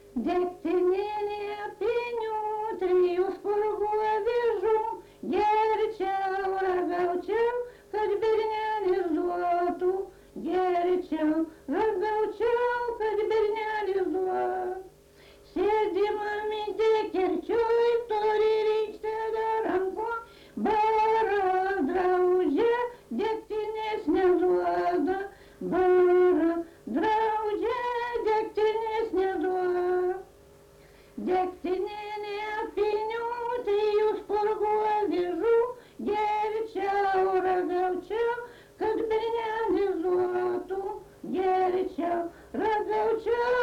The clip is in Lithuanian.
Degtinėlė pinių trijų spurgų avižų, gerčiau, ragaučiau, kad bernelis duotų, gerčiau, ragaučiau, kad bernelis duotų. Sėdi mamytė kerčioj, turi rykštę dar ranko, bara draudžia, degtinės neduoda, bara draudžia, degtinės neduoda. Degtinėlė apynių trijų spurgų avižų, gerčiau, ragaučiau, kad bernelis duotų, gerčiau, ragaučiau,